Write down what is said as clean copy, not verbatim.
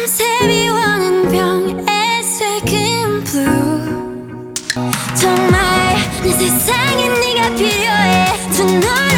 밤새 비워낸 병의 색은 blue. 정말 내 세상에 네가 필요해. Tonight